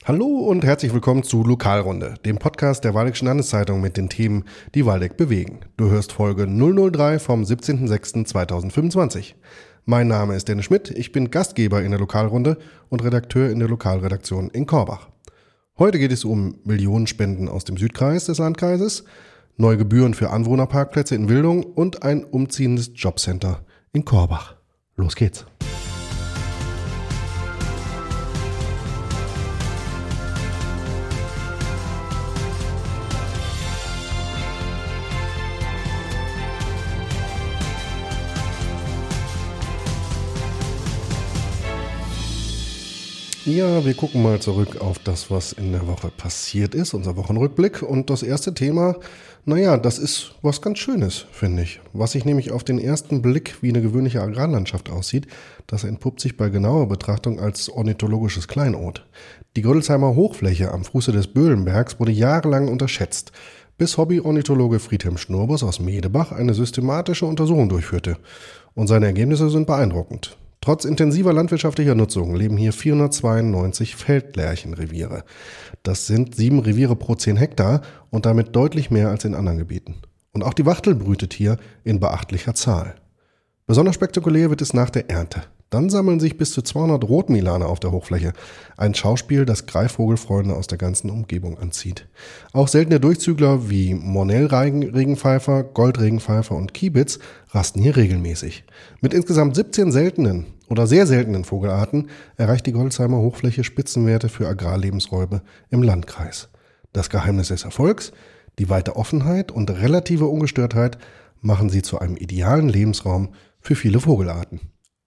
Hallo und herzlich willkommen zu Lokalrunde, dem Podcast der Waldeckischen Landeszeitung mit den Themen, die Waldeck bewegen. Du hörst Folge 003 vom 17.06.2025. Mein Name ist Dennis Schmidt, ich bin Gastgeber in der Lokalrunde und Redakteur in der Lokalredaktion in Korbach. Heute geht es um Millionenspenden aus dem Südkreis des Landkreises, neue Gebühren für Anwohnerparkplätze in Wildung und ein umziehendes Jobcenter in Korbach. Los geht's! Ja, wir gucken mal zurück auf das, was in der Woche passiert ist, unser Wochenrückblick. Und das erste Thema, das ist was ganz Schönes, finde ich. Was sich nämlich auf den ersten Blick wie eine gewöhnliche Agrarlandschaft aussieht, das entpuppt sich bei genauer Betrachtung als ornithologisches Kleinod. Die Grödelsheimer Hochfläche am Fuße des Böhlenbergs wurde jahrelang unterschätzt, bis Hobby-Ornithologe Friedhelm Schnurbus aus Medebach eine systematische Untersuchung durchführte. Und seine Ergebnisse sind beeindruckend. Trotz intensiver landwirtschaftlicher Nutzung leben hier 492 Feldlärchenreviere. Das sind 7 Reviere pro 10 Hektar und damit deutlich mehr als in anderen Gebieten. Und auch die Wachtel brütet hier in beachtlicher Zahl. Besonders spektakulär wird es nach der Ernte. Dann sammeln sich bis zu 200 Rotmilane auf der Hochfläche. Ein Schauspiel, das Greifvogelfreunde aus der ganzen Umgebung anzieht. Auch seltene Durchzügler wie Mornell-Regenpfeifer, Goldregenpfeifer und Kiebitz rasten hier regelmäßig. Mit insgesamt 17 seltenen oder sehr seltenen Vogelarten erreicht die Grödelsheimer Hochfläche Spitzenwerte für Agrarlebensräume im Landkreis. Das Geheimnis des Erfolgs, die weite Offenheit und relative Ungestörtheit machen sie zu einem idealen Lebensraum für viele Vogelarten.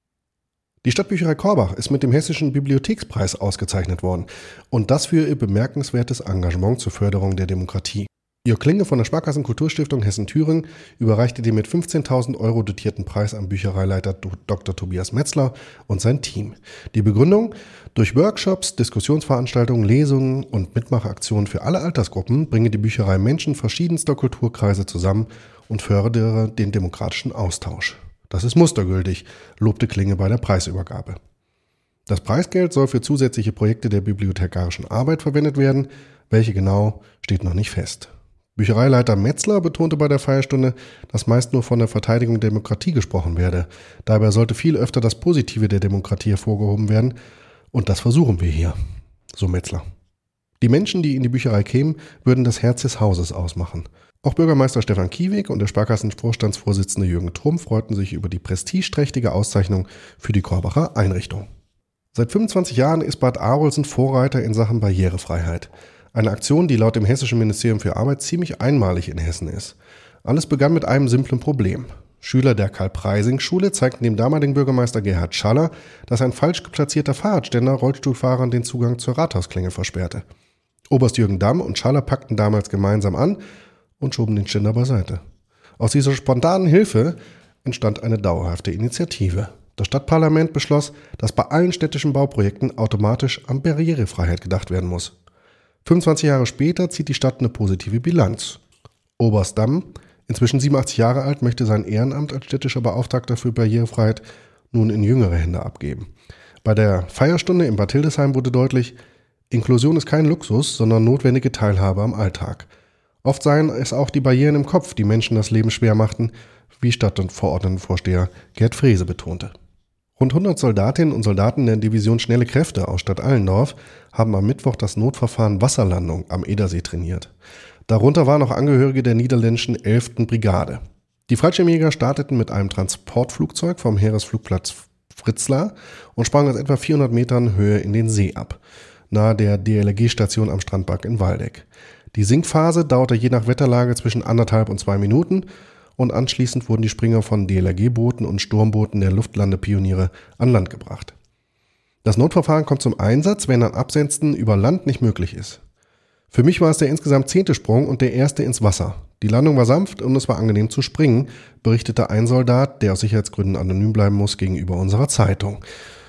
Die Stadtbücherei Korbach ist mit dem Hessischen Bibliothekspreis ausgezeichnet worden und das für ihr bemerkenswertes Engagement zur Förderung der Demokratie. Jörg Klinge von der Sparkassen-Kulturstiftung Hessen-Thüringen überreichte den mit 15.000 € dotierten Preis an Büchereileiter Dr. Tobias Metzler und sein Team. Die Begründung: durch Workshops, Diskussionsveranstaltungen, Lesungen und Mitmachaktionen für alle Altersgruppen bringe die Bücherei Menschen verschiedenster Kulturkreise zusammen und fördere den demokratischen Austausch. Das ist mustergültig, lobte Klinge bei der Preisübergabe. Das Preisgeld soll für zusätzliche Projekte der bibliothekarischen Arbeit verwendet werden. Welche genau, steht noch nicht fest. Büchereileiter Metzler betonte bei der Feierstunde, dass meist nur von der Verteidigung der Demokratie gesprochen werde. Dabei sollte viel öfter das Positive der Demokratie hervorgehoben werden. Und das versuchen wir hier, so Metzler. Die Menschen, die in die Bücherei kämen, würden das Herz des Hauses ausmachen. Auch Bürgermeister Stefan Kiewig und der Sparkassenvorstandsvorsitzende Jürgen Trumm freuten sich über die prestigeträchtige Auszeichnung für die Korbacher Einrichtung. Seit 25 Jahren ist Bad Arolsen Vorreiter in Sachen Barrierefreiheit. Eine Aktion, die laut dem Hessischen Ministerium für Arbeit ziemlich einmalig in Hessen ist. Alles begann mit einem simplen Problem. Schüler der Karl-Preising-Schule zeigten dem damaligen Bürgermeister Gerhard Schaller, dass ein falsch platzierter Fahrradständer Rollstuhlfahrern den Zugang zur Rathausklingel versperrte. Oberst Jürgen Damm und Schaller packten damals gemeinsam an und schoben den Ständer beiseite. Aus dieser spontanen Hilfe entstand eine dauerhafte Initiative. Das Stadtparlament beschloss, dass bei allen städtischen Bauprojekten automatisch an Barrierefreiheit gedacht werden muss. 25 Jahre später zieht die Stadt eine positive Bilanz. Oberst Damm, inzwischen 87 Jahre alt, möchte sein Ehrenamt als städtischer Beauftragter für Barrierefreiheit nun in jüngere Hände abgeben. Bei der Feierstunde in Bad Hildesheim wurde deutlich: Inklusion ist kein Luxus, sondern notwendige Teilhabe am Alltag. Oft seien es auch die Barrieren im Kopf, die Menschen das Leben schwer machten, wie Stadt- und Verordnetenvorsteher Gerd Frese betonte. Rund 100 Soldatinnen und Soldaten der Division Schnelle Kräfte aus Stadt Allendorf haben am Mittwoch das Notverfahren Wasserlandung am Edersee trainiert. Darunter waren auch Angehörige der niederländischen 11. Brigade. Die Fallschirmjäger starteten mit einem Transportflugzeug vom Heeresflugplatz Fritzlar und sprangen aus etwa 400 Metern Höhe in den See ab, nahe der DLRG-Station am Strandbad in Waldeck. Die Sinkphase dauerte je nach Wetterlage zwischen 1,5 und 2 Minuten und anschließend wurden die Springer von DLRG-Booten und Sturmbooten der Luftlandepioniere an Land gebracht. Das Notverfahren kommt zum Einsatz, wenn ein Absenzen über Land nicht möglich ist. Für mich war es der insgesamt 10. Sprung und der erste ins Wasser. Die Landung war sanft und es war angenehm zu springen, berichtete ein Soldat, der aus Sicherheitsgründen anonym bleiben muss, gegenüber unserer Zeitung.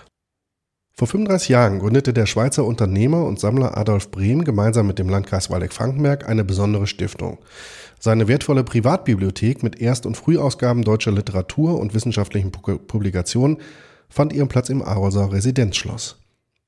Vor 35 Jahren gründete der Schweizer Unternehmer und Sammler Adolf Brehm gemeinsam mit dem Landkreis Waldeck-Frankenberg eine besondere Stiftung. Seine wertvolle Privatbibliothek mit Erst- und Frühausgaben deutscher Literatur und wissenschaftlichen Publikationen fand ihren Platz im Arolser Residenzschloss.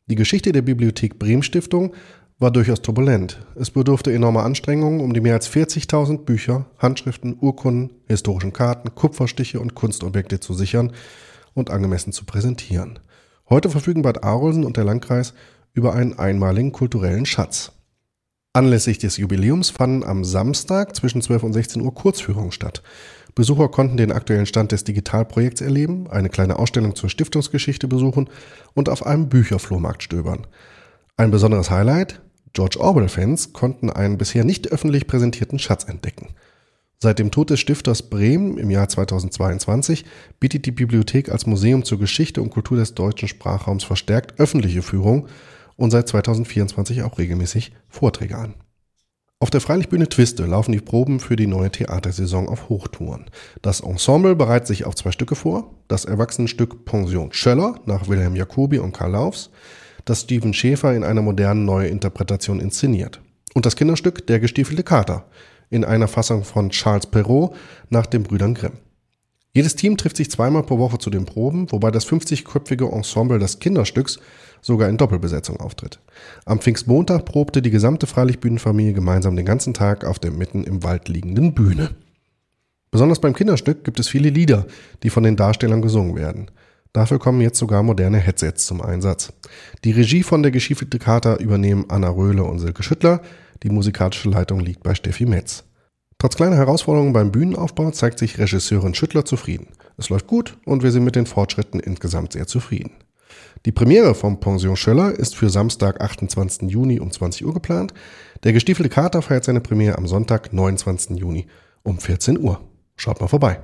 Die Geschichte der Bibliothek Brehm Stiftung war durchaus turbulent. Es bedurfte enormer Anstrengungen, um die mehr als 40.000 Bücher, Handschriften, Urkunden, historischen Karten, Kupferstiche und Kunstobjekte zu sichern und angemessen zu präsentieren. Heute verfügen Bad Arolsen und der Landkreis über einen einmaligen kulturellen Schatz. Anlässlich des Jubiläums fanden am Samstag zwischen 12 und 16 Uhr Kurzführungen statt. Besucher konnten den aktuellen Stand des Digitalprojekts erleben, eine kleine Ausstellung zur Stiftungsgeschichte besuchen und auf einem Bücherflohmarkt stöbern. Ein besonderes Highlight: George Orwell-Fans konnten einen bisher nicht öffentlich präsentierten Schatz entdecken. Seit dem Tod des Stifters Brehm im Jahr 2022 bietet die Bibliothek als Museum zur Geschichte und Kultur des deutschen Sprachraums verstärkt öffentliche Führung und seit 2024 auch regelmäßig Vorträge an. Auf der Freilichtbühne Twiste laufen die Proben für die neue Theatersaison auf Hochtouren. Das Ensemble bereitet sich auf 2 Stücke vor: das Erwachsenenstück Pension Schöller nach Wilhelm Jacobi und Karl Laufs, das Steven Schäfer in einer modernen Neuinterpretation inszeniert, und das Kinderstück Der gestiefelte Kater in einer Fassung von Charles Perrault nach den Brüdern Grimm. Jedes Team trifft sich 2-mal pro Woche zu den Proben, wobei das 50-köpfige Ensemble des Kinderstücks sogar in Doppelbesetzung auftritt. Am Pfingstmontag probte die gesamte Freilichtbühnenfamilie gemeinsam den ganzen Tag auf der mitten im Wald liegenden Bühne. Besonders beim Kinderstück gibt es viele Lieder, die von den Darstellern gesungen werden. Dafür kommen jetzt sogar moderne Headsets zum Einsatz. Die Regie von Der gestiefelte Kater übernehmen Anna Röhle und Silke Schüttler. Die musikalische Leitung liegt bei Steffi Metz. Trotz kleiner Herausforderungen beim Bühnenaufbau zeigt sich Regisseurin Schüttler zufrieden. Es läuft gut und wir sind mit den Fortschritten insgesamt sehr zufrieden. Die Premiere von Pension Schöller ist für Samstag, 28. Juni um 20 Uhr geplant. Der gestiefelte Kater feiert seine Premiere am Sonntag, 29. Juni um 14 Uhr. Schaut mal vorbei.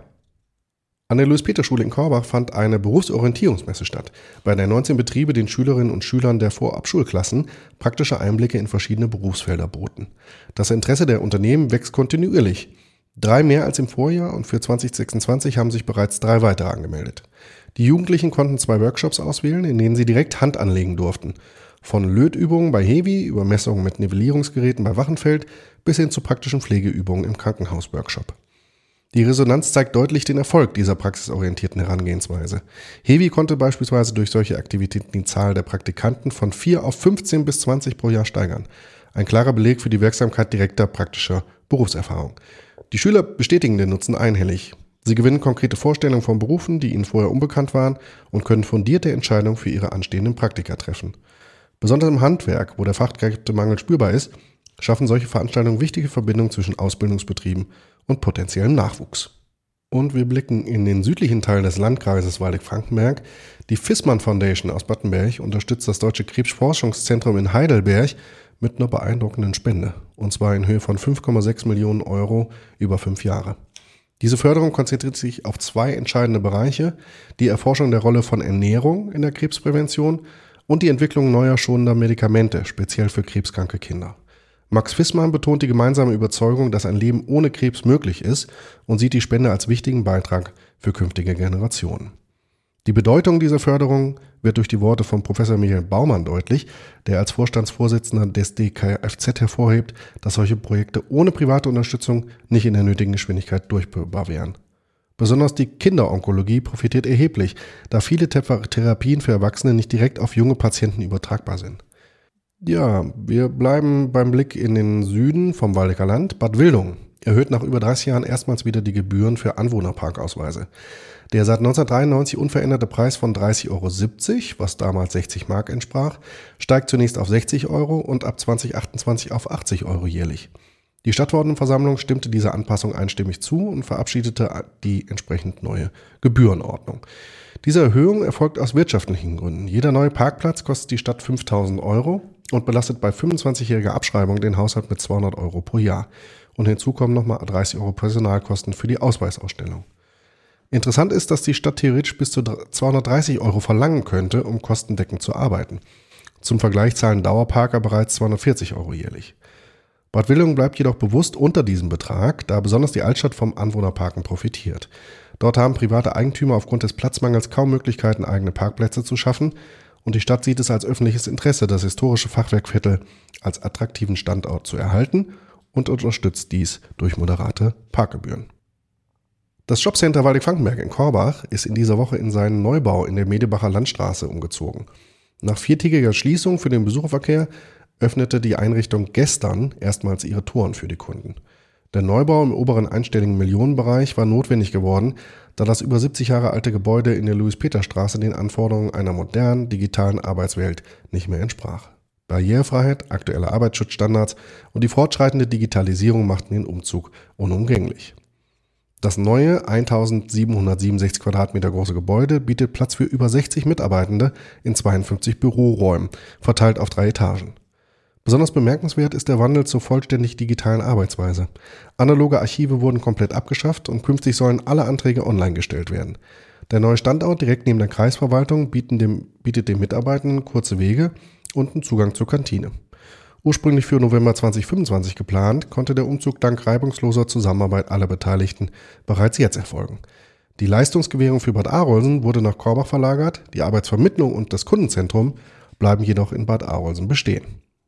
An der Louis-Peter-Schule in Korbach fand eine Berufsorientierungsmesse statt, bei der 19 Betriebe den Schülerinnen und Schülern der Vorabschulklassen praktische Einblicke in verschiedene Berufsfelder boten. Das Interesse der Unternehmen wächst kontinuierlich. 3 mehr als im Vorjahr, und für 2026 haben sich bereits 3 weitere angemeldet. Die Jugendlichen konnten 2 Workshops auswählen, in denen sie direkt Hand anlegen durften. Von Lötübungen bei Hevi über Messungen mit Nivellierungsgeräten bei Wachenfeld bis hin zu praktischen Pflegeübungen im Krankenhaus-Workshop. Die Resonanz zeigt deutlich den Erfolg dieser praxisorientierten Herangehensweise. Hevi konnte beispielsweise durch solche Aktivitäten die Zahl der Praktikanten von 4 auf 15 bis 20 pro Jahr steigern. Ein klarer Beleg für die Wirksamkeit direkter praktischer Berufserfahrung. Die Schüler bestätigen den Nutzen einhellig. Sie gewinnen konkrete Vorstellungen von Berufen, die ihnen vorher unbekannt waren, und können fundierte Entscheidungen für ihre anstehenden Praktika treffen. Besonders im Handwerk, wo der Fachkräftemangel spürbar ist, schaffen solche Veranstaltungen wichtige Verbindungen zwischen Ausbildungsbetrieben und potenziellem Nachwuchs. Und wir blicken in den südlichen Teil des Landkreises Waldeck-Frankenberg. Die Fissmann Foundation aus Battenberg unterstützt das Deutsche Krebsforschungszentrum in Heidelberg mit einer beeindruckenden Spende, und zwar in Höhe von 5,6 Millionen Euro über 5 Jahre. Diese Förderung konzentriert sich auf 2 entscheidende Bereiche: die Erforschung der Rolle von Ernährung in der Krebsprävention und die Entwicklung neuer schonender Medikamente, speziell für krebskranke Kinder. Max Fissmann betont die gemeinsame Überzeugung, dass ein Leben ohne Krebs möglich ist, und sieht die Spende als wichtigen Beitrag für künftige Generationen. Die Bedeutung dieser Förderung wird durch die Worte von Professor Michael Baumann deutlich, der als Vorstandsvorsitzender des DKFZ hervorhebt, dass solche Projekte ohne private Unterstützung nicht in der nötigen Geschwindigkeit durchführbar wären. Besonders die Kinderonkologie profitiert erheblich, da viele Therapien für Erwachsene nicht direkt auf junge Patienten übertragbar sind. Ja, wir bleiben beim Blick in den Süden vom Waldecker Land. Bad Wildungen erhöht nach über 30 Jahren erstmals wieder die Gebühren für Anwohnerparkausweise. Der seit 1993 unveränderte Preis von 30,70 €, was damals 60 Mark entsprach, steigt zunächst auf 60 € und ab 2028 auf 80 € jährlich. Die Stadtverordnetenversammlung stimmte dieser Anpassung einstimmig zu und verabschiedete die entsprechend neue Gebührenordnung. Diese Erhöhung erfolgt aus wirtschaftlichen Gründen. Jeder neue Parkplatz kostet die Stadt 5.000 € und belastet bei 25-jähriger Abschreibung den Haushalt mit 200 € pro Jahr. Und hinzu kommen nochmal 30 € Personalkosten für die Ausweisausstellung. Interessant ist, dass die Stadt theoretisch bis zu 230 € verlangen könnte, um kostendeckend zu arbeiten. Zum Vergleich zahlen Dauerparker bereits 240 € jährlich. Bad Wildungen bleibt jedoch bewusst unter diesem Betrag, da besonders die Altstadt vom Anwohnerparken profitiert. Dort haben private Eigentümer aufgrund des Platzmangels kaum Möglichkeiten, eigene Parkplätze zu schaffen, und die Stadt sieht es als öffentliches Interesse, das historische Fachwerkviertel als attraktiven Standort zu erhalten, und unterstützt dies durch moderate Parkgebühren. Das Jobcenter Waldeck-Frankenberg in Korbach ist in dieser Woche in seinen Neubau in der Medebacher Landstraße umgezogen. Nach 4-tägiger Schließung für den Besucherverkehr öffnete die Einrichtung gestern erstmals ihre Toren für die Kunden. Der Neubau im oberen einstelligen Millionenbereich war notwendig geworden, da das über 70 Jahre alte Gebäude in der Louis-Peter-Straße den Anforderungen einer modernen, digitalen Arbeitswelt nicht mehr entsprach. Barrierefreiheit, aktuelle Arbeitsschutzstandards und die fortschreitende Digitalisierung machten den Umzug unumgänglich. Das neue 1767 Quadratmeter große Gebäude bietet Platz für über 60 Mitarbeitende in 52 Büroräumen, verteilt auf 3 Etagen. Besonders bemerkenswert ist der Wandel zur vollständig digitalen Arbeitsweise. Analoge Archive wurden komplett abgeschafft und künftig sollen alle Anträge online gestellt werden. Der neue Standort direkt neben der Kreisverwaltung bietet den Mitarbeitenden kurze Wege und einen Zugang zur Kantine. Ursprünglich für November 2025 geplant, konnte der Umzug dank reibungsloser Zusammenarbeit aller Beteiligten bereits jetzt erfolgen. Die Leistungsgewährung für Bad Arolsen wurde nach Korbach verlagert, die Arbeitsvermittlung und das Kundenzentrum bleiben jedoch in Bad Arolsen bestehen.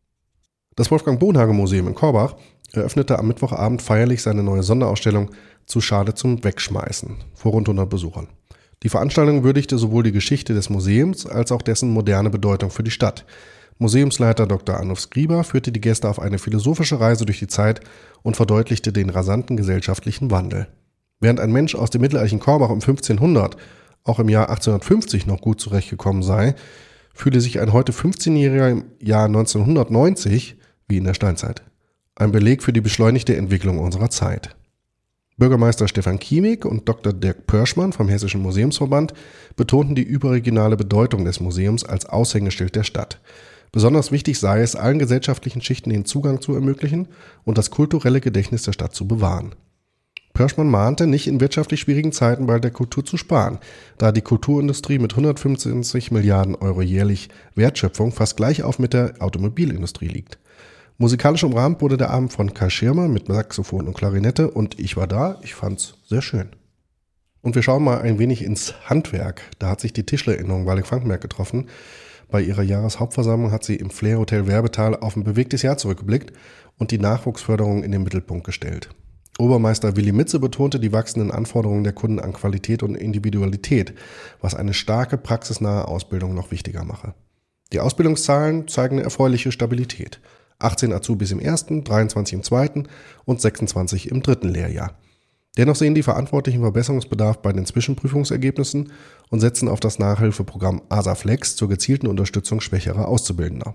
Das Wolfgang-Bonhage-Museum in Korbach eröffnete am Mittwochabend feierlich seine neue Sonderausstellung Zu schade zum Wegschmeißen vor rund 100 Besuchern. Die Veranstaltung würdigte sowohl die Geschichte des Museums als auch dessen moderne Bedeutung für die Stadt. Museumsleiter Dr. Arnulf Skriber führte die Gäste auf eine philosophische Reise durch die Zeit und verdeutlichte den rasanten gesellschaftlichen Wandel. Während ein Mensch aus dem mittelalterlichen Korbach um 1500 auch im Jahr 1850 noch gut zurechtgekommen sei, fühle sich ein heute 15-Jähriger im Jahr 1990 wie in der Steinzeit. Ein Beleg für die beschleunigte Entwicklung unserer Zeit. Bürgermeister Stefan Kiemig und Dr. Dirk Pörschmann vom Hessischen Museumsverband betonten die überregionale Bedeutung des Museums als Aushängeschild der Stadt. Besonders wichtig sei es, allen gesellschaftlichen Schichten den Zugang zu ermöglichen und das kulturelle Gedächtnis der Stadt zu bewahren. Pörschmann mahnte, nicht in wirtschaftlich schwierigen Zeiten bei der Kultur zu sparen, da die Kulturindustrie mit 125 Milliarden Euro jährlich Wertschöpfung fast gleich auf mit der Automobilindustrie liegt. Musikalisch umrahmt wurde der Abend von Kai Schirmer mit Saxophon und Klarinette und ich war da, ich fand's sehr schön. Und wir schauen mal ein wenig ins Handwerk. Da hat sich die Tischlerinnung Waldeck-Frankenberg getroffen. Bei ihrer Jahreshauptversammlung hat sie im Flair Hotel Werbetal auf ein bewegtes Jahr zurückgeblickt und die Nachwuchsförderung in den Mittelpunkt gestellt. Obermeister Willi Mitze betonte die wachsenden Anforderungen der Kunden an Qualität und Individualität, was eine starke praxisnahe Ausbildung noch wichtiger mache. Die Ausbildungszahlen zeigen eine erfreuliche Stabilität. 18 Azubis im ersten, 23 im zweiten und 26 im dritten Lehrjahr. Dennoch sehen die Verantwortlichen Verbesserungsbedarf bei den Zwischenprüfungsergebnissen und setzen auf das Nachhilfeprogramm ASAFlex zur gezielten Unterstützung schwächerer Auszubildender.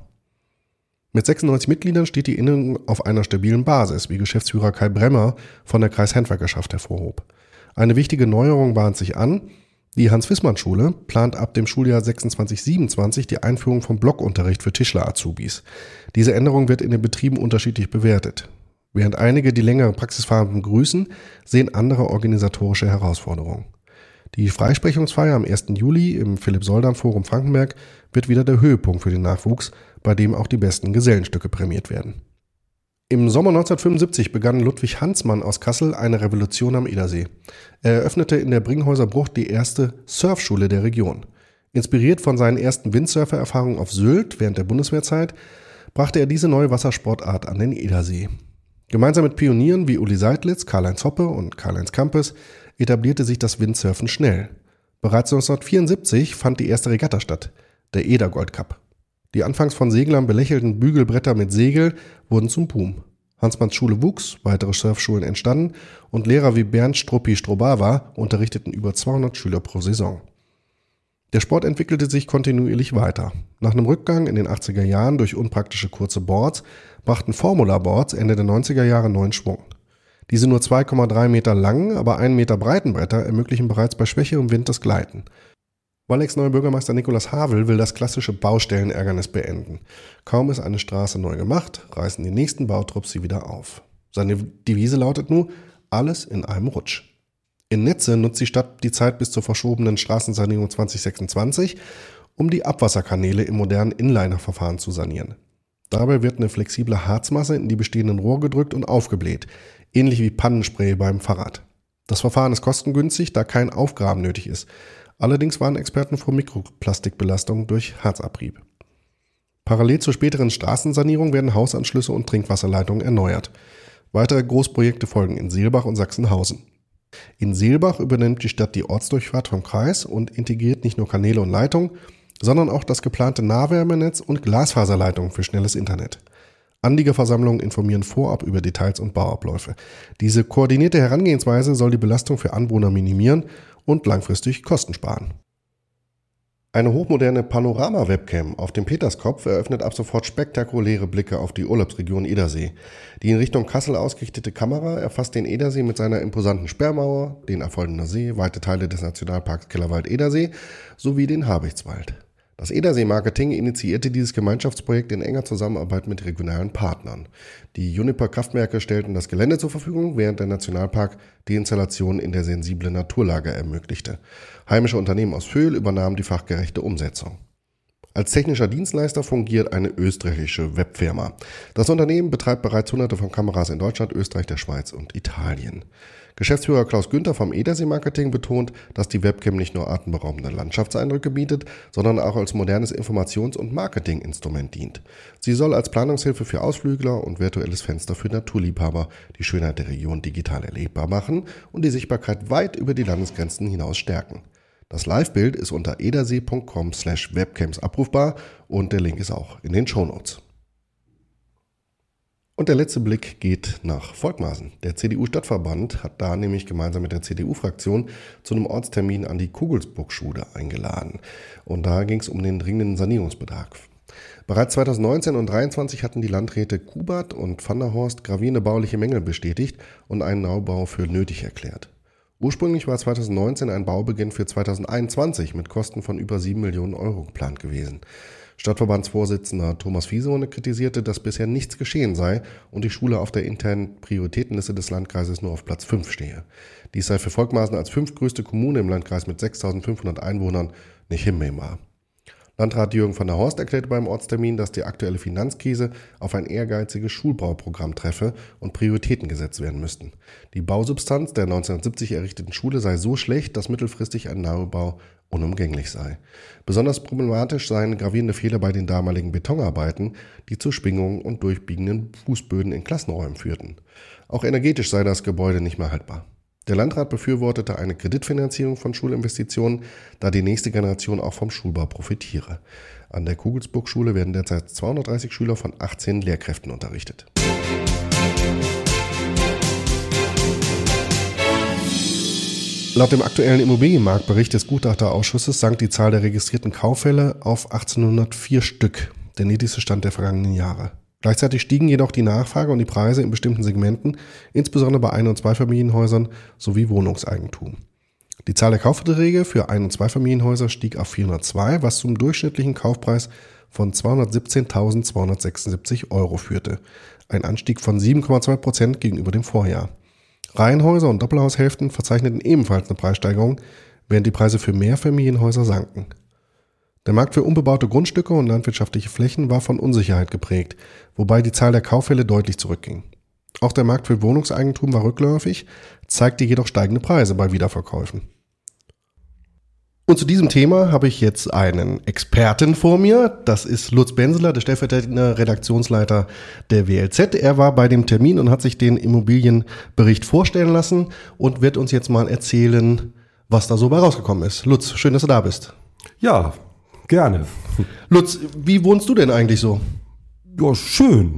Mit 96 Mitgliedern steht die Innung auf einer stabilen Basis, wie Geschäftsführer Kai Bremmer von der Kreishandwerkerschaft hervorhob. Eine wichtige Neuerung bahnt sich an. Die Hans-Wissmann-Schule plant ab dem Schuljahr 26/27 die Einführung von Blockunterricht für Tischler-Azubis. Diese Änderung wird in den Betrieben unterschiedlich bewertet. Während einige die längere Praxisphase begrüßen, sehen andere organisatorische Herausforderungen. Die Freisprechungsfeier am 1. Juli im Philipp-Soldam-Forum Frankenberg wird wieder der Höhepunkt für den Nachwuchs, bei dem auch die besten Gesellenstücke prämiert werden. Im Sommer 1975 begann Ludwig Hansmann aus Kassel eine Revolution am Edersee. Er eröffnete in der Bringhäuser Bucht die erste Surfschule der Region. Inspiriert von seinen ersten Windsurfer-Erfahrungen auf Sylt während der Bundeswehrzeit, brachte er diese neue Wassersportart an den Edersee. Gemeinsam mit Pionieren wie Uli Seidlitz, Karl-Heinz Hoppe und Karl-Heinz Kampes etablierte sich das Windsurfen schnell. Bereits 1974 fand die erste Regatta statt, der Eder Gold Cup. Die anfangs von Seglern belächelten Bügelbretter mit Segel wurden zum Boom. Hansmanns Schule wuchs, weitere Surfschulen entstanden und Lehrer wie Bernd Struppi-Strobawa unterrichteten über 200 Schüler pro Saison. Der Sport entwickelte sich kontinuierlich weiter. Nach einem Rückgang in den 80er Jahren durch unpraktische kurze Boards brachten Formula-Boards Ende der 90er Jahre neuen Schwung. Diese nur 2,3 Meter langen, aber 1 Meter breiten Bretter ermöglichen bereits bei schwächerem Wind das Gleiten. Wallecks neuer Bürgermeister Nikolaus Havel will das klassische Baustellenärgernis beenden. Kaum ist eine Straße neu gemacht, reißen die nächsten Bautrupps sie wieder auf. Seine Devise lautet nun: alles in einem Rutsch. In Netze nutzt die Stadt die Zeit bis zur verschobenen Straßensanierung 2026, um die Abwasserkanäle im modernen Inliner-Verfahren zu sanieren. Dabei wird eine flexible Harzmasse in die bestehenden Rohre gedrückt und aufgebläht, ähnlich wie Pannenspray beim Fahrrad. Das Verfahren ist kostengünstig, da kein Aufgraben nötig ist. Allerdings waren Experten vor Mikroplastikbelastung durch Harzabrieb. Parallel zur späteren Straßensanierung werden Hausanschlüsse und Trinkwasserleitungen erneuert. Weitere Großprojekte folgen in Seelbach und Sachsenhausen. In Seelbach übernimmt die Stadt die Ortsdurchfahrt vom Kreis und integriert nicht nur Kanäle und Leitungen, sondern auch das geplante Nahwärmenetz und Glasfaserleitungen für schnelles Internet. Anliegerversammlungen informieren vorab über Details und Bauabläufe. Diese koordinierte Herangehensweise soll die Belastung für Anwohner minimieren und langfristig Kosten sparen. Eine hochmoderne Panorama-Webcam auf dem Peterskopf eröffnet ab sofort spektakuläre Blicke auf die Urlaubsregion Edersee. Die in Richtung Kassel ausgerichtete Kamera erfasst den Edersee mit seiner imposanten Sperrmauer, den Affoldener See, weite Teile des Nationalparks Kellerwald-Edersee sowie den Habichtswald. Das Edersee-Marketing initiierte dieses Gemeinschaftsprojekt in enger Zusammenarbeit mit regionalen Partnern. Die Juniper-Kraftwerke stellten das Gelände zur Verfügung, während der Nationalpark die Installation in der sensiblen Naturlage ermöglichte. Heimische Unternehmen aus Vöhl übernahmen die fachgerechte Umsetzung. Als technischer Dienstleister fungiert eine österreichische Webfirma. Das Unternehmen betreibt bereits hunderte von Kameras in Deutschland, Österreich, der Schweiz und Italien. Geschäftsführer Klaus Günther vom Edersee-Marketing betont, dass die Webcam nicht nur atemberaubende Landschaftseindrücke bietet, sondern auch als modernes Informations- und Marketinginstrument dient. Sie soll als Planungshilfe für Ausflügler und virtuelles Fenster für Naturliebhaber die Schönheit der Region digital erlebbar machen und die Sichtbarkeit weit über die Landesgrenzen hinaus stärken. Das Live-Bild ist unter edersee.com/webcams abrufbar und der Link ist auch in den Shownotes. Und der letzte Blick geht nach Volkmarsen. Der CDU-Stadtverband hat da nämlich gemeinsam mit der CDU-Fraktion zu einem Ortstermin an die Kugelsburg-Schule eingeladen. Und da ging es um den dringenden Sanierungsbedarf. Bereits 2019 und 2023 hatten die Landräte Kubert und Van der Horst gravierende bauliche Mängel bestätigt und einen Neubau für nötig erklärt. Ursprünglich war 2019 ein Baubeginn für 2021 mit Kosten von über 7 Millionen Euro geplant gewesen. Stadtverbandsvorsitzender Thomas Viehsohne kritisierte, dass bisher nichts geschehen sei und die Schule auf der internen Prioritätenliste des Landkreises nur auf Platz 5 stehe. Dies sei für Volkmarsen als fünftgrößte Kommune im Landkreis mit 6.500 Einwohnern nicht hinnehmbar. Landrat Jürgen van der Horst erklärte beim Ortstermin, dass die aktuelle Finanzkrise auf ein ehrgeiziges Schulbauprogramm treffe und Prioritäten gesetzt werden müssten. Die Bausubstanz der 1970 errichteten Schule sei so schlecht, dass mittelfristig ein Neubau unumgänglich sei. Besonders problematisch seien gravierende Fehler bei den damaligen Betonarbeiten, die zu Schwingungen und durchbiegenden Fußböden in Klassenräumen führten. Auch energetisch sei das Gebäude nicht mehr haltbar. Der Landrat befürwortete eine Kreditfinanzierung von Schulinvestitionen, da die nächste Generation auch vom Schulbau profitiere. An der Kugelsburg-Schule werden derzeit 230 Schüler von 18 Lehrkräften unterrichtet. Laut dem aktuellen Immobilienmarktbericht des Gutachterausschusses sank die Zahl der registrierten Kauffälle auf 1804 Stück, der niedrigste Stand der vergangenen Jahre. Gleichzeitig stiegen jedoch die Nachfrage und die Preise in bestimmten Segmenten, insbesondere bei Ein- und Zweifamilienhäusern sowie Wohnungseigentum. Die Zahl der Kaufverträge für Ein- und Zweifamilienhäuser stieg auf 402, was zum durchschnittlichen Kaufpreis von 217.276 Euro führte. Ein Anstieg von 7,2% gegenüber dem Vorjahr. Reihenhäuser und Doppelhaushälften verzeichneten ebenfalls eine Preissteigerung, während die Preise für Mehrfamilienhäuser sanken. Der Markt für unbebaute Grundstücke und landwirtschaftliche Flächen war von Unsicherheit geprägt, wobei die Zahl der Kauffälle deutlich zurückging. Auch der Markt für Wohnungseigentum war rückläufig, zeigte jedoch steigende Preise bei Wiederverkäufen. Und zu diesem Thema habe ich jetzt einen Experten vor mir. Das ist Lutz Benseler, der stellvertretende Redaktionsleiter der WLZ. Er war bei dem Termin und hat sich den Immobilienbericht vorstellen lassen und wird uns jetzt mal erzählen, was da so bei rausgekommen ist. Lutz, schön, dass du da bist. Ja, gerne. Lutz, wie wohnst du denn eigentlich so? Ja, schön.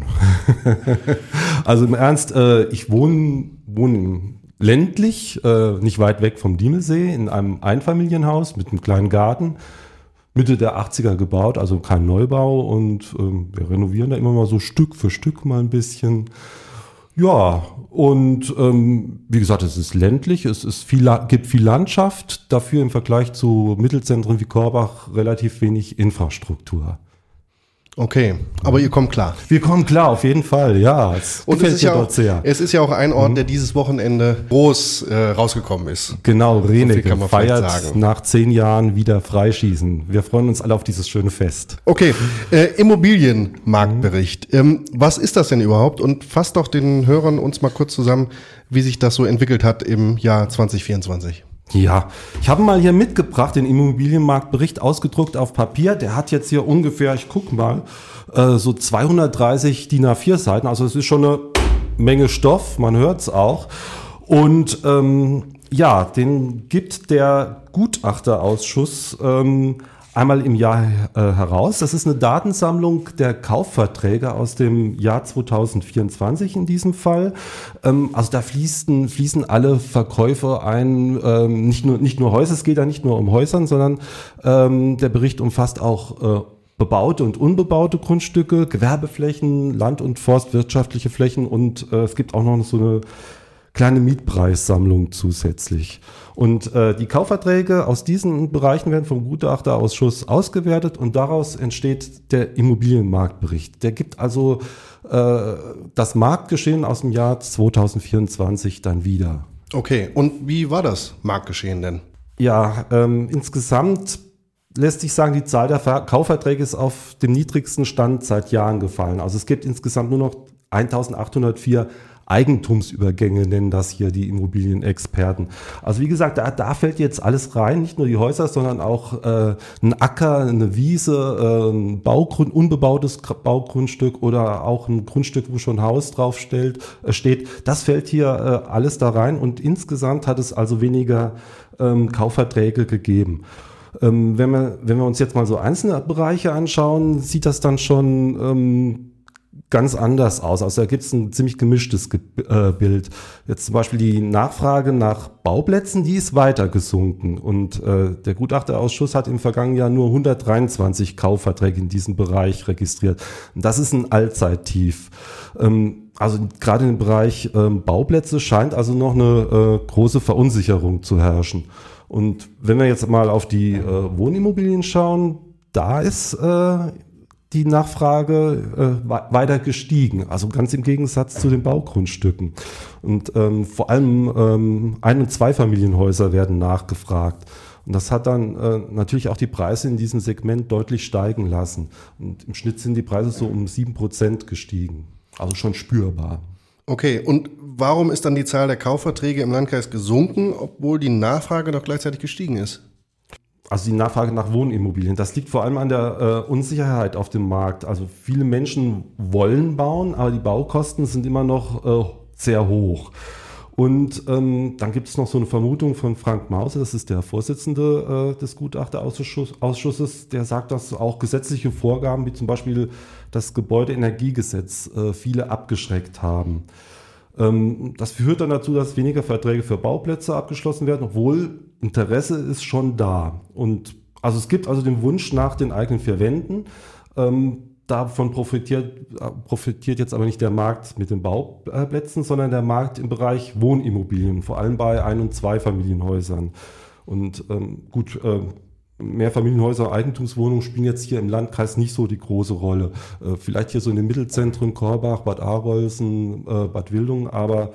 Also im Ernst, ich wohne ländlich, nicht weit weg vom Diemelsee, in einem Einfamilienhaus mit einem kleinen Garten, Mitte der 80er gebaut, also kein Neubau, und wir renovieren da immer mal so Stück für Stück mal ein bisschen. Ja, und wie gesagt, es ist ländlich, gibt viel Landschaft, dafür im Vergleich zu Mittelzentren wie Korbach relativ wenig Infrastruktur. Okay, aber ihr kommt klar. Wir kommen klar, auf jeden Fall, ja. Es ist ja auch ein Ort, der dieses Wochenende groß rausgekommen ist. Genau, Reneke so feiert nach 10 Jahren wieder Freischießen. Wir freuen uns alle auf dieses schöne Fest. Okay, Immobilienmarktbericht. Was ist das denn überhaupt? Und fasst doch den Hörern uns mal kurz zusammen, wie sich das so entwickelt hat im Jahr 2024. Ja, ich habe mal hier mitgebracht, den Immobilienmarktbericht ausgedruckt auf Papier. Der hat jetzt hier ungefähr, ich guck mal, so 230 DIN A4 Seiten. Also es ist schon eine Menge Stoff, man hört's auch. Und ja, den gibt der Gutachterausschuss einmal im Jahr heraus. Das ist eine Datensammlung der Kaufverträge aus dem Jahr 2024 in diesem Fall. Also da fließen alle Verkäufe ein, nicht nur Häuser, es geht da nicht nur um Häusern, sondern der Bericht umfasst auch bebaute und unbebaute Grundstücke, Gewerbeflächen, Land- und forstwirtschaftliche Flächen und es gibt auch noch so eine kleine Mietpreissammlung zusätzlich. Und die Kaufverträge aus diesen Bereichen werden vom Gutachterausschuss ausgewertet und daraus entsteht der Immobilienmarktbericht. Der gibt also das Marktgeschehen aus dem Jahr 2024 dann wieder. Okay, und wie war das Marktgeschehen denn? Ja, insgesamt lässt sich sagen, die Zahl der Kaufverträge ist auf dem niedrigsten Stand seit Jahren gefallen. Also es gibt insgesamt nur noch 1804 Eigentumsübergänge, nennen das hier die Immobilienexperten. Also wie gesagt, da fällt jetzt alles rein, nicht nur die Häuser, sondern auch ein Acker, eine Wiese, ein unbebautes Baugrundstück oder auch ein Grundstück, wo schon ein Haus drauf steht. Das fällt hier alles da rein und insgesamt hat es also weniger Kaufverträge gegeben. Wenn wir uns jetzt mal so einzelne Bereiche anschauen, sieht das dann schon ganz anders aus. Also da gibt es ein ziemlich gemischtes Bild. Jetzt zum Beispiel die Nachfrage nach Bauplätzen, die ist weiter gesunken. Und der Gutachterausschuss hat im vergangenen Jahr nur 123 Kaufverträge in diesem Bereich registriert. Das ist ein Allzeittief. Also gerade im Bereich Bauplätze scheint also noch eine große Verunsicherung zu herrschen. Und wenn wir jetzt mal auf die Wohnimmobilien schauen, da ist die Nachfrage weiter gestiegen, also ganz im Gegensatz zu den Baugrundstücken. Und vor allem Ein- und Zweifamilienhäuser werden nachgefragt. Und das hat dann natürlich auch die Preise in diesem Segment deutlich steigen lassen. Und im Schnitt sind die Preise so um 7% gestiegen, also schon spürbar. Okay, und warum ist dann die Zahl der Kaufverträge im Landkreis gesunken, obwohl die Nachfrage doch gleichzeitig gestiegen ist? Also die Nachfrage nach Wohnimmobilien, das liegt vor allem an der Unsicherheit auf dem Markt. Also viele Menschen wollen bauen, aber die Baukosten sind immer noch sehr hoch. Und dann gibt es noch so eine Vermutung von Frank Mause, das ist der Vorsitzende des Gutachterausschusses, der sagt, dass auch gesetzliche Vorgaben wie zum Beispiel das Gebäudeenergiegesetz viele abgeschreckt haben. Das führt dann dazu, dass weniger Verträge für Bauplätze abgeschlossen werden, obwohl Interesse ist schon da. Und also es gibt also den Wunsch nach den eigenen vier Wänden. Davon profitiert jetzt aber nicht der Markt mit den Bauplätzen, sondern der Markt im Bereich Wohnimmobilien, vor allem bei Ein- und Zweifamilienhäusern. Und Mehrfamilienhäuser, Eigentumswohnungen spielen jetzt hier im Landkreis nicht so die große Rolle. Vielleicht hier so in den Mittelzentren, Korbach, Bad Arolsen, Bad Wildungen, aber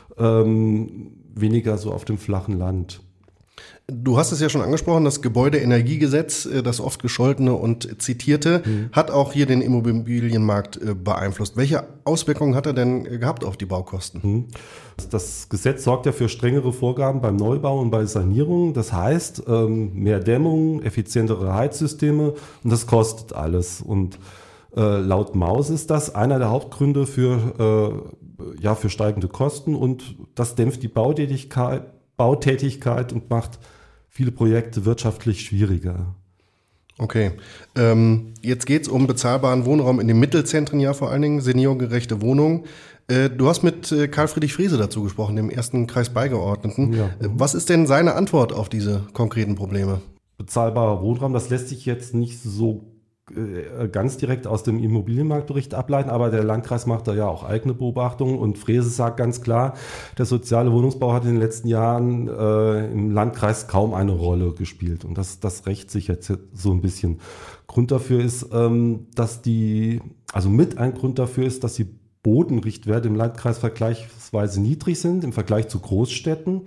weniger so auf dem flachen Land. Du hast es ja schon angesprochen, das Gebäudeenergiegesetz, das oft gescholtene und zitierte, hat auch hier den Immobilienmarkt beeinflusst. Welche Auswirkungen hat er denn gehabt auf die Baukosten? Das Gesetz sorgt ja für strengere Vorgaben beim Neubau und bei Sanierung. Das heißt, mehr Dämmung, effizientere Heizsysteme und das kostet alles. Und laut Maus ist das einer der Hauptgründe für steigende Kosten und das dämpft die Bautätigkeit und macht viele Projekte wirtschaftlich schwieriger. Okay, jetzt geht es um bezahlbaren Wohnraum in den Mittelzentren, ja vor allen Dingen, seniorgerechte Wohnungen. Du hast mit Karl-Friedrich Frese dazu gesprochen, dem ersten Kreisbeigeordneten. Ja. Was ist denn seine Antwort auf diese konkreten Probleme? Bezahlbarer Wohnraum, das lässt sich jetzt nicht so ganz direkt aus dem Immobilienmarktbericht ableiten, aber der Landkreis macht da ja auch eigene Beobachtungen und Frese sagt ganz klar, der soziale Wohnungsbau hat in den letzten Jahren im Landkreis kaum eine Rolle gespielt und das rächt sich jetzt so ein bisschen. Grund dafür ist, dass ein Grund dafür ist, dass die Bodenrichtwerte im Landkreis vergleichsweise niedrig sind im Vergleich zu Großstädten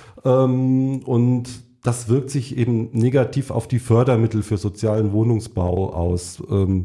und das wirkt sich eben negativ auf die Fördermittel für sozialen Wohnungsbau aus.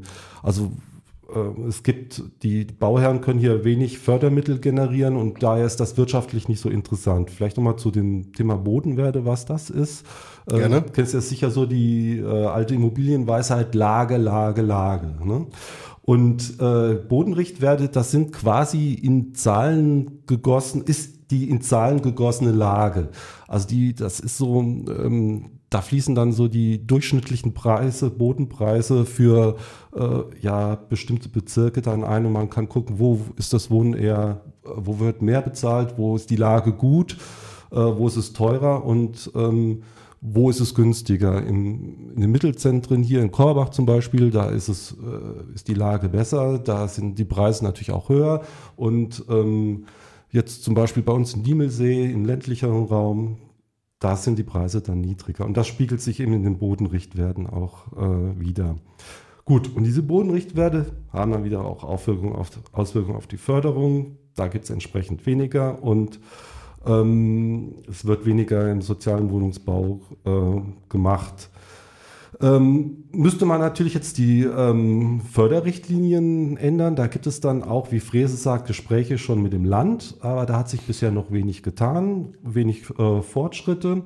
Die Bauherren können hier wenig Fördermittel generieren und daher ist das wirtschaftlich nicht so interessant. Vielleicht nochmal zu dem Thema Bodenwerte, was das ist. Gerne. Du kennst ja sicher so die alte Immobilienweisheit Lage. Ne? Und Bodenrichtwerte, das sind quasi in Zahlen gegossen, ist die in Zahlen gegossene Lage. Also das ist so da fließen dann so die durchschnittlichen Preise, Bodenpreise für bestimmte Bezirke dann ein und man kann gucken, wo ist das Wohnen eher, wo wird mehr bezahlt, wo ist die Lage gut, wo ist es teurer und wo ist es günstiger. In den Mittelzentren hier in Korbach zum Beispiel, da ist die Lage besser, da sind die Preise natürlich auch höher und jetzt zum Beispiel bei uns in Diemelsee, im ländlicheren Raum, da sind die Preise dann niedriger. Und das spiegelt sich eben in den Bodenrichtwerten auch wieder. Gut, und diese Bodenrichtwerte haben dann wieder auch Auswirkungen auf die Förderung. Da gibt es entsprechend weniger und es wird weniger im sozialen Wohnungsbau gemacht. Müsste man natürlich jetzt die Förderrichtlinien ändern. Da gibt es dann auch, wie Frese sagt, Gespräche schon mit dem Land. Aber da hat sich bisher noch wenig getan, wenig Fortschritte.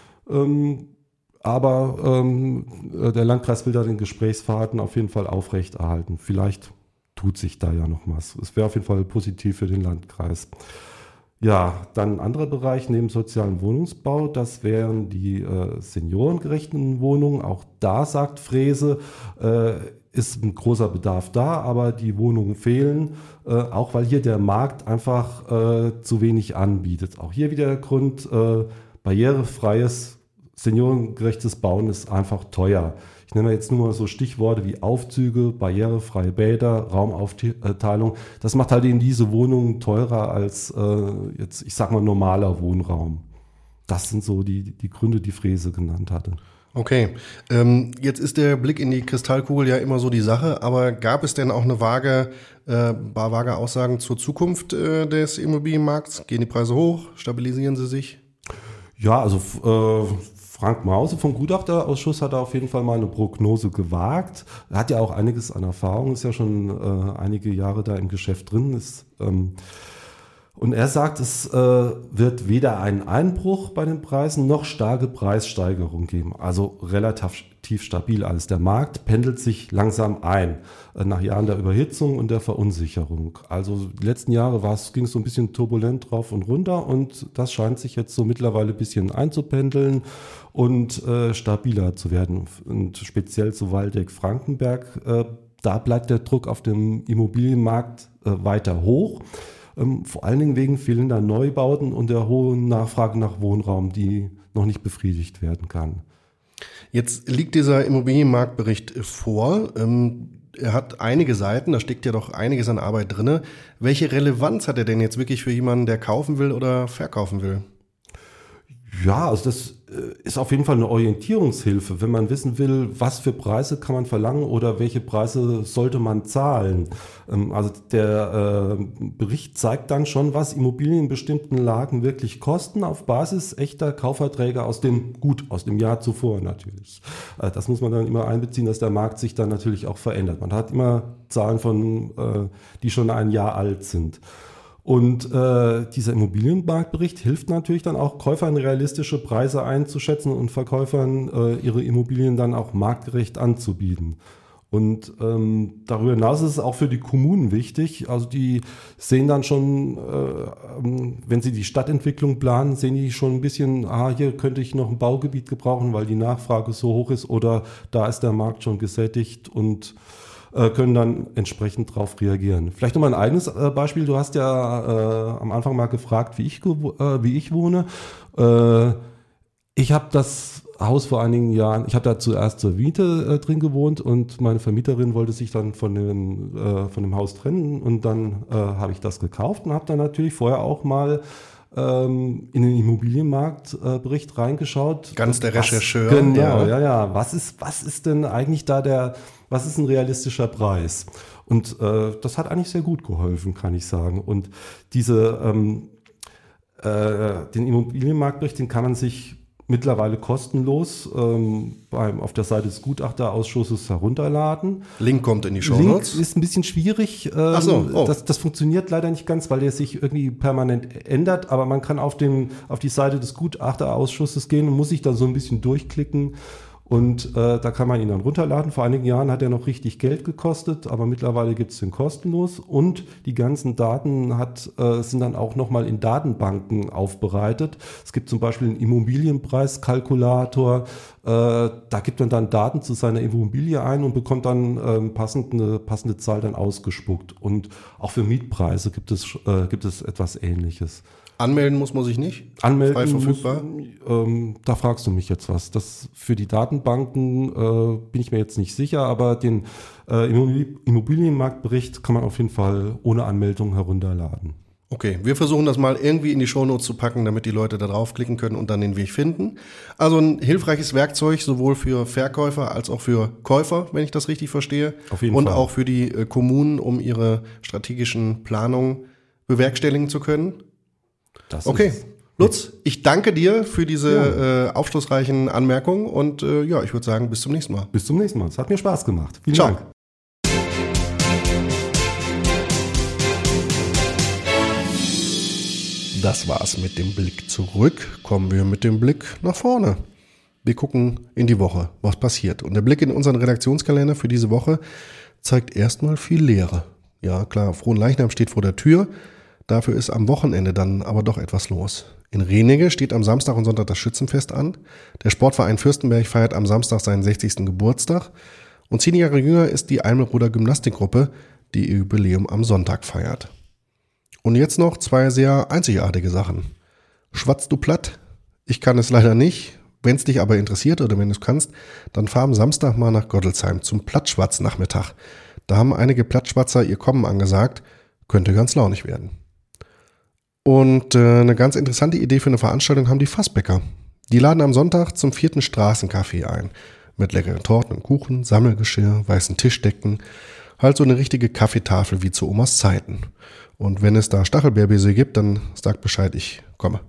Aber der Landkreis will da den Gesprächsfaden auf jeden Fall aufrechterhalten. Vielleicht tut sich da ja noch was. Es wäre auf jeden Fall positiv für den Landkreis. Ja, dann ein anderer Bereich neben sozialen Wohnungsbau, das wären die seniorengerechten Wohnungen. Auch da sagt Frese, ist ein großer Bedarf da, aber die Wohnungen fehlen, auch weil hier der Markt einfach zu wenig anbietet. Auch hier wieder der Grund, barrierefreies, seniorengerechtes Bauen ist einfach teuer. Ich nenne jetzt nur mal so Stichworte wie Aufzüge, barrierefreie Bäder, Raumaufteilung. Das macht halt eben diese Wohnungen teurer als jetzt, ich sag mal, normaler Wohnraum. Das sind so die Gründe, die Frese genannt hatte. Okay, jetzt ist der Blick in die Kristallkugel ja immer so die Sache, aber gab es denn auch eine vage Aussagen zur Zukunft des Immobilienmarkts? Gehen die Preise hoch? Stabilisieren sie sich? Ja, also Frank Mause vom Gutachterausschuss hat da auf jeden Fall mal eine Prognose gewagt. Er hat ja auch einiges an Erfahrung, ist ja schon einige Jahre da im Geschäft drin. Und er sagt, es wird weder einen Einbruch bei den Preisen noch starke Preissteigerung geben. Also relativ stabil alles. Der Markt pendelt sich langsam ein nach Jahren der Überhitzung und der Verunsicherung. Also die letzten Jahre ging es so ein bisschen turbulent drauf und runter und das scheint sich jetzt so mittlerweile ein bisschen einzupendeln und stabiler zu werden. Und speziell zu Waldeck-Frankenberg, da bleibt der Druck auf dem Immobilienmarkt weiter hoch. Vor allen Dingen wegen fehlender Neubauten und der hohen Nachfrage nach Wohnraum, die noch nicht befriedigt werden kann. Jetzt liegt dieser Immobilienmarktbericht vor. Er hat einige Seiten, da steckt ja doch einiges an Arbeit drin. Welche Relevanz hat er denn jetzt wirklich für jemanden, der kaufen will oder verkaufen will? Ja, also das ist auf jeden Fall eine Orientierungshilfe, wenn man wissen will, was für Preise kann man verlangen oder welche Preise sollte man zahlen. Also der Bericht zeigt dann schon, was Immobilien in bestimmten Lagen wirklich kosten auf Basis echter Kaufverträge aus dem Jahr zuvor natürlich. Das muss man dann immer einbeziehen, dass der Markt sich dann natürlich auch verändert. Man hat immer Zahlen die schon ein Jahr alt sind. Und dieser Immobilienmarktbericht hilft natürlich dann auch Käufern realistische Preise einzuschätzen und Verkäufern ihre Immobilien dann auch marktgerecht anzubieten. Und darüber hinaus ist es auch für die Kommunen wichtig. Also die sehen dann schon, wenn sie die Stadtentwicklung planen, sehen die schon ein bisschen, hier könnte ich noch ein Baugebiet gebrauchen, weil die Nachfrage so hoch ist oder da ist der Markt schon gesättigt und können dann entsprechend darauf reagieren. Vielleicht nochmal ein eigenes Beispiel. Du hast ja am Anfang mal gefragt, wie ich wohne. Ich habe das Haus vor einigen Jahren, ich habe da zuerst zur Miete drin gewohnt und meine Vermieterin wollte sich dann von dem Haus trennen und dann habe ich das gekauft und habe dann natürlich vorher auch mal in den Immobilienmarktbericht reingeschaut. Ganz der Rechercheur. Genau, ja. Was ist denn eigentlich was ist ein realistischer Preis? Und das hat eigentlich sehr gut geholfen, kann ich sagen. Und den Immobilienmarktbericht, den kann man sich mittlerweile kostenlos auf der Seite des Gutachterausschusses herunterladen. Link kommt in die Shownotes. Link ist ein bisschen schwierig. Das funktioniert leider nicht ganz, weil der sich irgendwie permanent ändert. Aber man kann auf die Seite des Gutachterausschusses gehen und muss sich da so ein bisschen durchklicken. Und da kann man ihn dann runterladen. Vor einigen Jahren hat er noch richtig Geld gekostet, aber mittlerweile gibt es den kostenlos. Und die ganzen Daten sind dann auch nochmal in Datenbanken aufbereitet. Es gibt zum Beispiel einen Immobilienpreiskalkulator. Da gibt man dann Daten zu seiner Immobilie ein und bekommt dann passende Zahl dann ausgespuckt. Und auch für Mietpreise gibt es etwas Ähnliches. Anmelden muss man sich nicht? Anmelden frei verfügbar? Da fragst du mich jetzt was. Das für die Datenbanken bin ich mir jetzt nicht sicher, aber den Immobilienmarktbericht kann man auf jeden Fall ohne Anmeldung herunterladen. Okay, wir versuchen das mal irgendwie in die Shownotes zu packen, damit die Leute da draufklicken können und dann den Weg finden. Also ein hilfreiches Werkzeug, sowohl für Verkäufer als auch für Käufer, wenn ich das richtig verstehe. Auf jeden Fall. Und auch für die Kommunen, um ihre strategischen Planungen bewerkstelligen zu können. Okay, Lutz, ich danke dir für diese aufschlussreichen Anmerkungen und ich würde sagen, bis zum nächsten Mal. Bis zum nächsten Mal. Es hat mir Spaß gemacht. Vielen Ciao. Dank. Das war's mit dem Blick zurück. Kommen wir mit dem Blick nach vorne. Wir gucken in die Woche, was passiert. Und der Blick in unseren Redaktionskalender für diese Woche zeigt erstmal viel Leere. Ja, klar, Fronleichnam steht vor der Tür. Dafür ist am Wochenende dann aber doch etwas los. In Renege steht am Samstag und Sonntag das Schützenfest an. Der Sportverein Fürstenberg feiert am Samstag seinen 60. Geburtstag. Und 10 Jahre jünger ist die Almenroder Gymnastikgruppe, die ihr Jubiläum am Sonntag feiert. Und jetzt noch 2 sehr einzigartige Sachen. Schwatzt du platt? Ich kann es leider nicht. Wenn es dich aber interessiert oder wenn du es kannst, dann fahr am Samstag mal nach Gottelsheim zum Plattschwatz-Nachmittag. Da haben einige Plattschwatzer ihr Kommen angesagt. Könnte ganz launig werden. Und eine ganz interessante Idee für eine Veranstaltung haben die Fassbäcker. Die laden am Sonntag zum 4. Straßencafé ein. Mit leckeren Torten und Kuchen, Sammelgeschirr, weißen Tischdecken. Halt so eine richtige Kaffeetafel wie zu Omas Zeiten. Und wenn es da Stachelbeerbaiser gibt, dann sagt Bescheid, ich komme.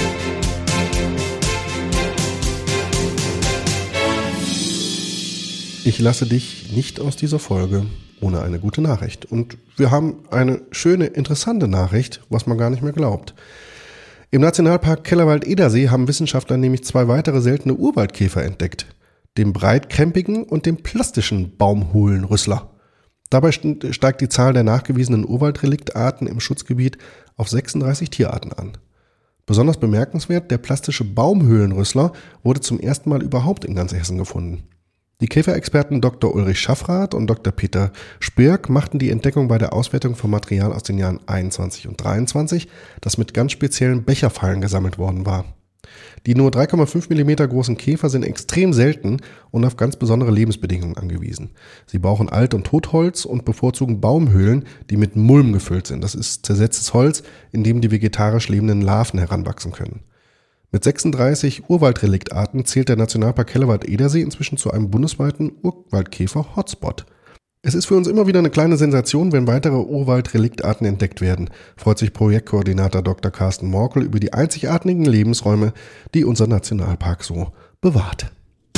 Ich lasse dich nicht aus dieser Folge ohne eine gute Nachricht. Und wir haben eine schöne, interessante Nachricht, was man gar nicht mehr glaubt. Im Nationalpark Kellerwald-Edersee haben Wissenschaftler nämlich 2 weitere seltene Urwaldkäfer entdeckt. Den breitkrempigen und den plastischen Baumhöhlenrüssler. Dabei steigt die Zahl der nachgewiesenen Urwaldreliktarten im Schutzgebiet auf 36 Tierarten an. Besonders bemerkenswert, der plastische Baumhöhlenrüssler wurde zum ersten Mal überhaupt in ganz Hessen gefunden. Die Käferexperten Dr. Ulrich Schaffrath und Dr. Peter Spirk machten die Entdeckung bei der Auswertung von Material aus den Jahren 21 und 23, das mit ganz speziellen Becherfallen gesammelt worden war. Die nur 3,5 mm großen Käfer sind extrem selten und auf ganz besondere Lebensbedingungen angewiesen. Sie brauchen Alt- und Totholz und bevorzugen Baumhöhlen, die mit Mulm gefüllt sind. Das ist zersetztes Holz, in dem die vegetarisch lebenden Larven heranwachsen können. Mit 36 Urwaldreliktarten zählt der Nationalpark Kellerwald-Edersee inzwischen zu einem bundesweiten Urwaldkäfer-Hotspot. Es ist für uns immer wieder eine kleine Sensation, wenn weitere Urwaldreliktarten entdeckt werden, freut sich Projektkoordinator Dr. Carsten Morkel über die einzigartigen Lebensräume, die unser Nationalpark so bewahrt.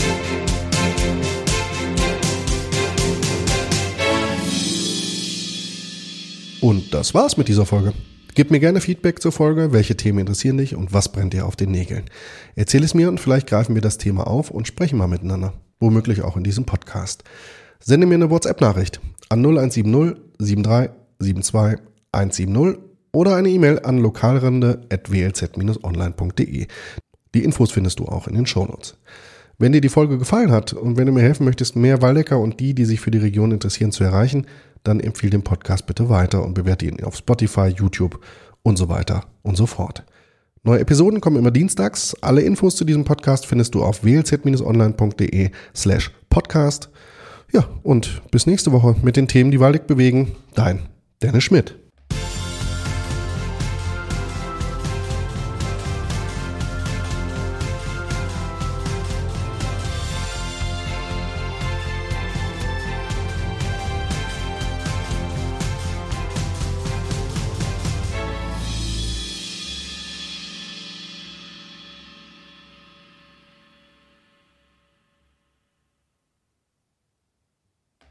Und das war's mit dieser Folge. Gib mir gerne Feedback zur Folge, welche Themen interessieren dich und was brennt dir auf den Nägeln. Erzähl es mir und vielleicht greifen wir das Thema auf und sprechen mal miteinander, womöglich auch in diesem Podcast. Sende mir eine WhatsApp-Nachricht an 0170 73 72 170 oder eine E-Mail an lokalrinde@wlz-online.de. Die Infos findest du auch in den Shownotes. Wenn dir die Folge gefallen hat und wenn du mir helfen möchtest, mehr Waldecker und die sich für die Region interessieren, zu erreichen, dann empfehle den Podcast bitte weiter und bewerte ihn auf Spotify, YouTube und so weiter und so fort. Neue Episoden kommen immer dienstags. Alle Infos zu diesem Podcast findest du auf wlz-online.de/podcast. Ja, und bis nächste Woche mit den Themen, die Waldeck bewegen. Dein Dennis Schmidt.